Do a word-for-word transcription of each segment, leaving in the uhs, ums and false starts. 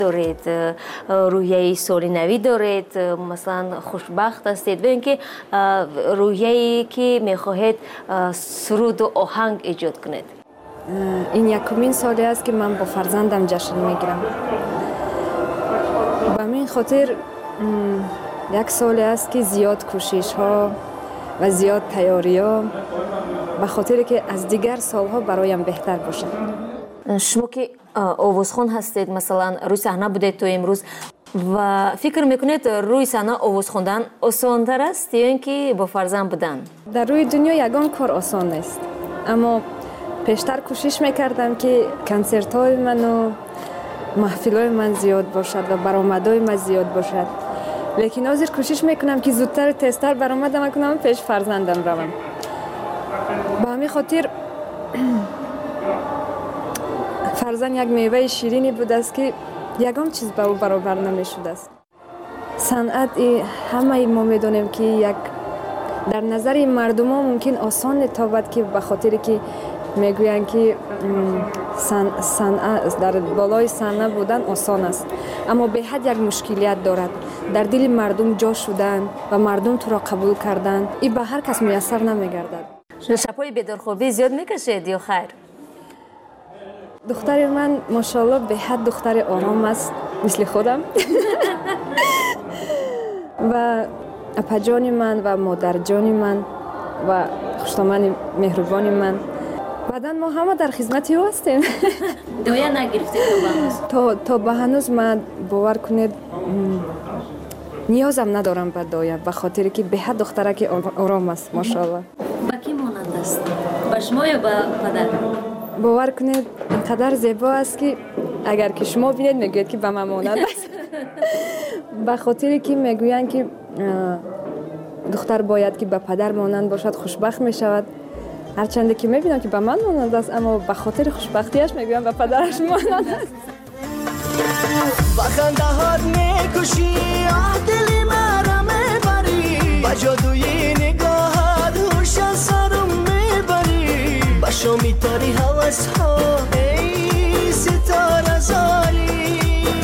دارید، روحیه سالینوی دارید، مثلا خوشبخت هستید و اینکه روحیه‌ای که میخواهید سرود و آهنگ ایجاد کنید؟ این یکمین سالی است که من با فرزندم جشن میگیرم. به این خاطر یک سالی است که زیاد کوشش ها و زیاد تیاری ها به خاطر که از دیگر سالها برایم بهتر باشه. شما که آوازخوان هستید، مثلا روی صحنه بودید تو امروز و فکر میکنید روی صحنه آواز خوندن آسان تر است یا اینکه با فرزند بودن؟ در روی دنیا یگان کار آسان نیست، اما پیشتر کوشش میکردم که کنسرت های من و محفل های من زیاد باشد و برآمدهای من زیاد باشد، لیکن حاضر کوشش میکنم که زودتر تستر برآمدم کنم پیش فرزندم روم. با همین خاطر فرزند یک میوه شیرینی بود است که یگان چیز به او برابر نمیشد است. صنعت همه ما میدونیم که یک در نظر مردم ها ممکن آسان تابد که به خاطر که میگویند که صنعت در بالای صحنه بودن آسان است، اما به حد یک مشکلیت دارد. در دل مردم جا شدن و مردم تو را قبول کردن این به هر کس میسر نمیگردد. شب‌های بیدارخوابی زیاد میکشید یا خیر؟ دختر من ماشاءالله به حد دختر آرام است، مثل خودم. و اپا جان من و مادر جان من و خوشتامن مهربان من، بعدن ما همه در خدمت او هستیم. دایه نگرفتید تا تا به هنوز من باور کنید نیازم ندارم به دایه، به خاطر که به حد دختره که آرام است ماشاءالله. با کی مانند است؟ با شما یا با پدر؟ باور کنید اینقدر زیبا است که اگر که شما بینید میگوید که به من مانند است. به خاطر که میگویند که دختر باید که به پدر مانند باشد خوشبخت می شود. هرچند که میبینم که به من مانند است، اما به خاطر خوشبختیش میگویم به پدرش مانند است. با خنده هات میکشی آه دلی مرا میبری، با جادوی نگاهات هوش از سرم میبری، با شو میتاری حوث ها ای ستاره زاری،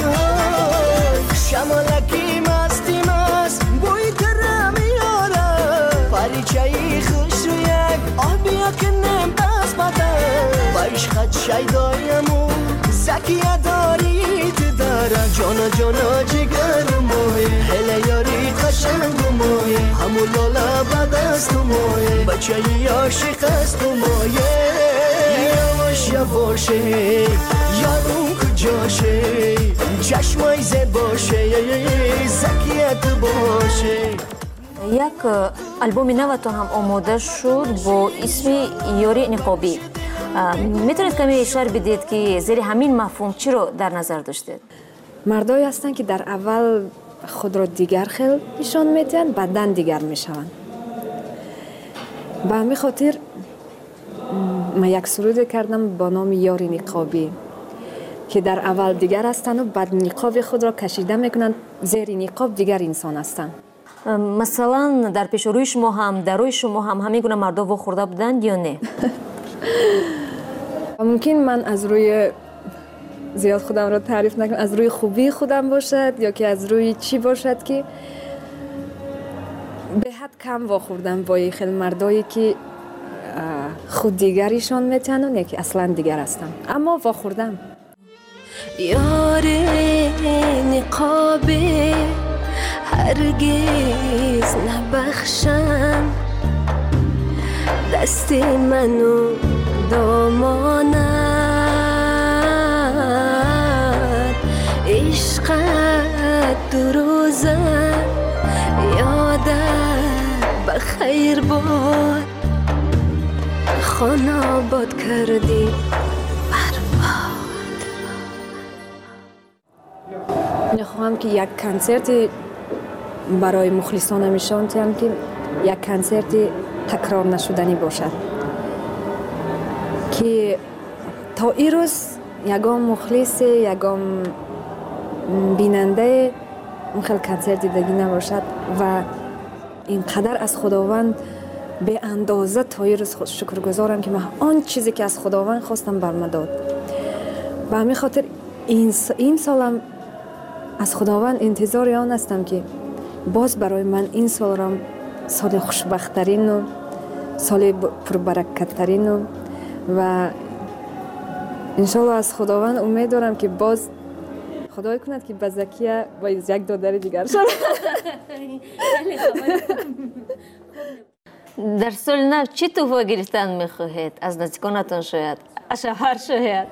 شمالکی مستی مست بوی تره میاره، پریچهی خوش رو یک آه بیا کنم بس بدن، با عشقت شیدایمو زکیه دارید داره، جانا جانا جگر موی هله یاری قشنگ موی همو لالا بد است موی بچه ی عاشق است موی یواش یواشی یارون کجاشه چشمای زباشه زکیت باشه. یک البوم نوتان هم آماده شد با اسم یاری نقابی. میتونید کمی اشاره بدید که زیر همین مفهوم چی رو در نظر داشتید؟ مردایی هستند که در اول خود را دیگر خیل نشان میدن، بعدن دیگر میشوند. به همین خاطر من یک سرود کردم با نام یاری نقابی که در اول دیگر هستند و بعد نقاب خود را کشیده میکنند، زیر نقاب دیگر انسان هستند. مثلا در پیش روی شما هم در روی شما هم همین گونه مردا واخورده بودند یا نه؟ ممکن من از روی زیاد خودم را تعریف نکنم، از روی خوبی خودم باشد یا که از روی چی باشد که به حد کم واخوردم با این خیلی مردایی که خود دیگریشان میتونن و که اصلا دیگر هستم، اما واخوردم. یاری نقابی هرگز نبخشم، دستی منو دامانت عشقت دو روزه یادت بخیر باد، خانه آباد کردی برباد. میخواهم که یک کنسرت برای مخلصانم نشان دهم که یک کنسرت تکرار نشدنی باشد، که تا این روز یگام مخلص یگام بیننده اون خیلی کنسرت دیدگی نباشد و اینقدر از خداوند به اندازه تا این روز شکرگزارم که من آن چیزی که از خداوند خواستم برم داد. به همین خاطر این این سالم از خداوند انتظار آن هستم که باز برای من این سال را سال خوشبخت‌ترین و سال پربرکت‌ترین و و انشالله از خداوند امید دارم که باز خدای کند که به زکیه با یک دادر دیگر شد. در سال نو چی تحفه گرفتن میخواهید؟ از نزدیکانتان شاید؟ از شوهر شاید؟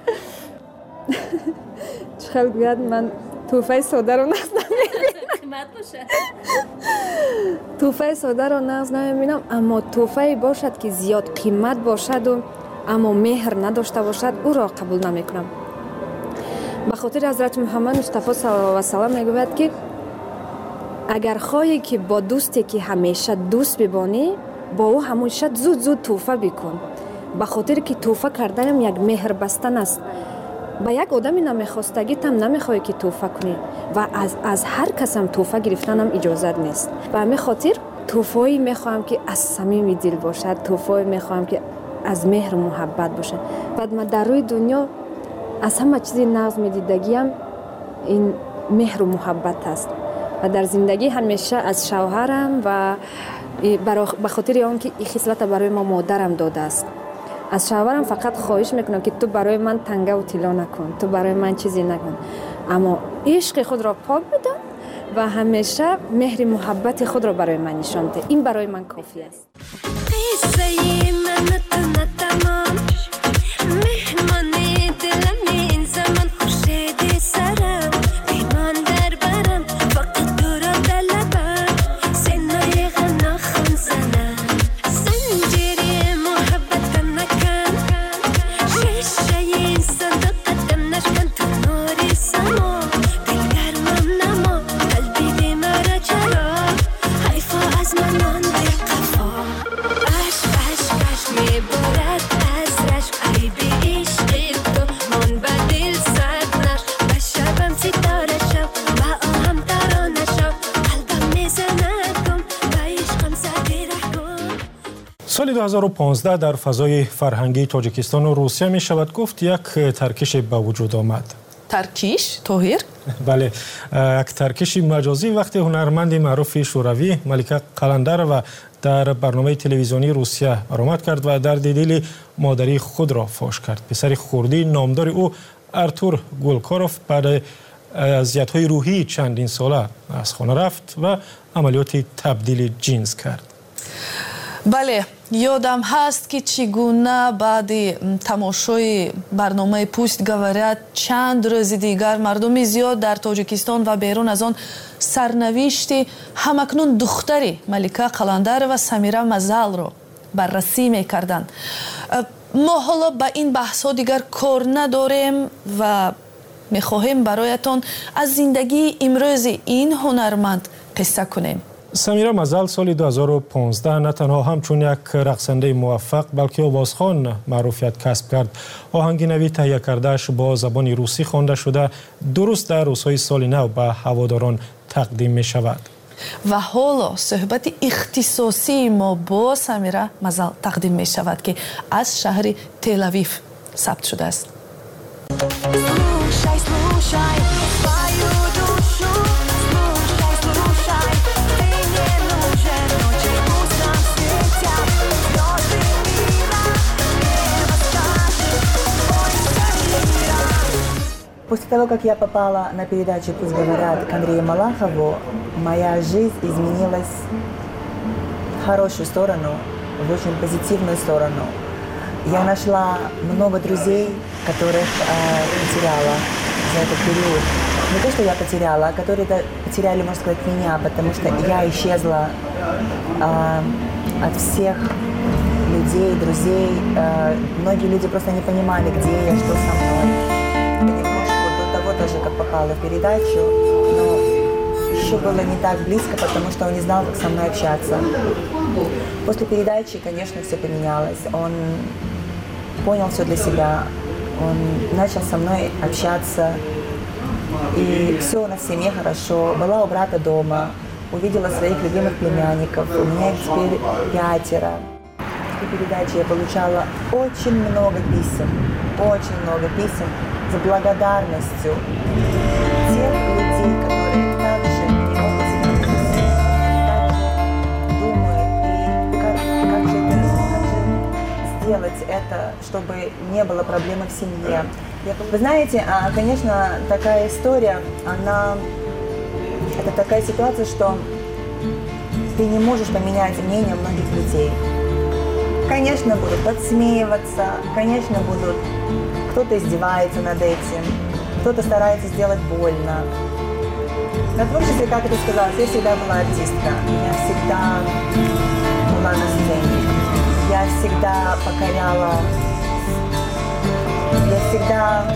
چخیل بیاد من تحفه ساده رو نقص نمیبینم. قیمت باشه. تحفه ساده رو نقص نمیبینم، اما تحفه باشد که زیاد قیمت باشد و اما مهر نداشته باشد او را قبول نمیکنم. به خاطر حضرت محمد مصطفی صلی الله علیه و سلم میگوید که اگر خواهی که با دوستی که همیشه دوست ببانی با او همیشه زود زود توفه بکن، به خاطر که توفه کردن یک مهر بستن است. با یک آدمی نمیخواستگی تم نمیخوای که توفه کنی و از از هر کس هم توفه گرفتن هم اجازت نیست. و همین خاطر توفه‌ای میخوام که از صمیم دل باشد، توفه‌ای میخوام که از مهر و محبت باشه. بعد من در روی دنیا از همه چیزی نقض میدیدگیم این مهر و محبت است و در زندگی همیشه از شوهرم و به خاطر آن که این خصلت برای ما مادرم داده است، از شوهرم فقط خواهش میکنم که تو برای من تنگه و طلا نکن، تو برای من چیزی نکن، اما عشق خود را پاک بدان و همیشه مهر محبت خود را برای من نشان ده. این برای من کافی است. سال دو هزار و پانزده در فضای فرهنگی تاجیکستان و روسیه می شود گفت یک ترکش به وجود آمد. ترکیش؟ توهیر؟ بله، یک ترکش مجازی وقتی هنرمند معروف شوروی ملیکا قلندرova در برنامه تلویزیونی روسیه برآمد کرد و درد دل مادری خود را فاش کرد. پسر خردی نامدار او ارتور گولکاروف بعد اذیت‌های روحی چندین ساله از خانه رفت و عملیات تبدیل جنس کرد. بله، یادم هست که چگونه بعد تماشای برنامه پوست گوارد چند روز دیگر مردم زیاد در تاجیکستان و بیرون از آن سرنوشت همکنون دختری ملیکا قلندر و سمیرا مزل را بررسی میکردند. ما حالا به این بحث ها دیگر کار نداریم و میخواهیم برایتان از زندگی امروز این هنرمند قصه کنیم. سمیرا مزل سال دو هزار و پانزده نه تنها همچون یک رقصنده موفق بلکه آوازخوان معروفیت کسب کرد. آهنگ نوی تهیه کرده‌اش با زبان روسی خوانده شده درست در روزهای سال نو به هواداران تقدیم می شود. و حالا صحبت اختصاصی ما با سمیرا مزل تقدیم می شود که از شهر تل اویو ثبت شده است. После того, как я попала на передачу «Пусть говорят» к Андрею Малахову, моя жизнь изменилась в хорошую сторону, в очень позитивную сторону. Я нашла много друзей, которых э, потеряла за этот период. Не то, что я потеряла, а которые потеряли, можно сказать, меня, потому что я исчезла э, от всех людей, друзей. Э, многие люди просто не понимали, где я, что со мной. Даже как попала в передачу, но еще было не так близко, потому что он не знал, как со мной общаться. После передачи, конечно, все поменялось. Он понял все для себя, он начал со мной общаться, и все у нас в семье хорошо. Была у брата дома, увидела своих любимых племянников, у меня их теперь пятеро. После передачи я получала очень много писем, очень много писем за благодарностью тех людей, которые не было проблемы в семье. Вы знаете, конечно, такая история, она... Это такая ситуация, что ты не можешь поменять мнение многих людей. Конечно, будут подсмеиваться, конечно, будут... Кто-то издевается над этим, кто-то старается сделать больно. На творчестве, как это сказалось, я всегда была артистка. Я всегда была на сцене. Я всегда покоряла. Я всегда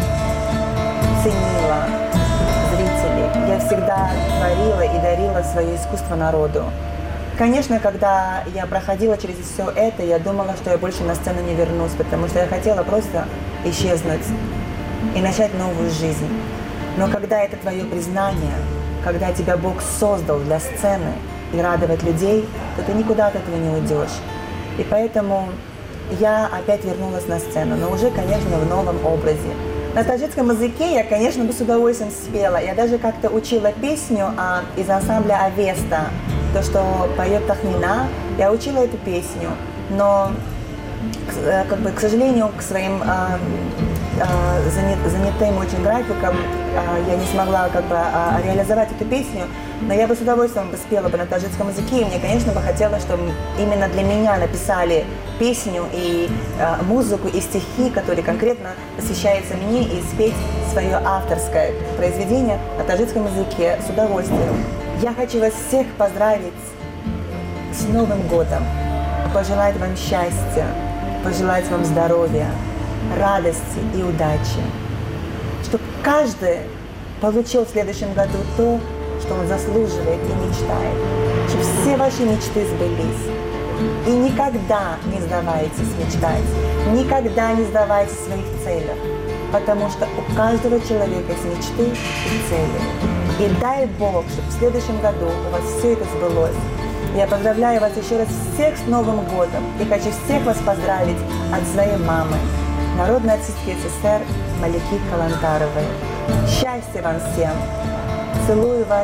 ценила зрителей. Я всегда творила и дарила свое искусство народу. Конечно, когда я проходила через все это, я думала, что я больше на сцену не вернусь, потому что я хотела просто исчезнуть и начать новую жизнь. Но когда это твое признание, когда тебя Бог создал для сцены и радовать людей, то ты никуда от этого не уйдешь. И поэтому я опять вернулась на сцену, но уже, конечно, в новом образе. На таджикском языке я, конечно, бы с удовольствием спела. Я даже как-то учила песню а, из ансамбля «Авеста», то, что поет Тахмина. Я учила эту песню, но, как бы, к сожалению, к своим а, а, занят, занятым очень графикам а, я не смогла как бы, а, реализовать эту песню, но я бы с удовольствием бы спела бы на таджикском языке, и мне, конечно, бы хотелось, чтобы именно для меня написали песню и а, музыку, и стихи, которые конкретно посвящаются мне, и спеть свое авторское произведение на таджикском языке с удовольствием. Я хочу вас всех поздравить с Новым годом, пожелать вам счастья, пожелать вам здоровья, радости и удачи. Чтобы каждый получил в следующем году то, что он заслуживает и мечтает. Чтобы все ваши мечты сбылись. И никогда не сдавайтесь мечтать, никогда не сдавайтесь в своих целях, потому что у каждого человека есть мечты и цели. И дай Бог, чтобы в следующем году у вас все это сбылось. Я поздравляю вас еще раз всех с Новым годом и хочу всех вас поздравить от своей мамы, народной артистки СССР Малики Калантаровой. Счастья вам всем! Целую вас!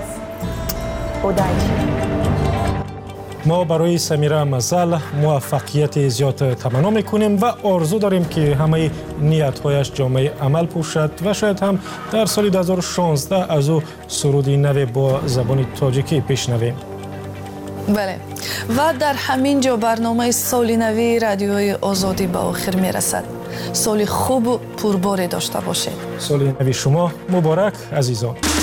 Удачи! ما برای سمیرا مزل موفقیت زیاد تمنا میکنیم و آرزو داریم که همه نیت‌هایش جامعه عمل پوشد و شاید هم در سال دو هزار و شانزده از او سرودی نو با زبان تاجیکی بشنویم. بله و در همین جا برنامه سال نوی رادیوی آزادی به آخر میرسد. سال خوب و پرباری داشته باشید. سال نوی شما مبارک عزیزان.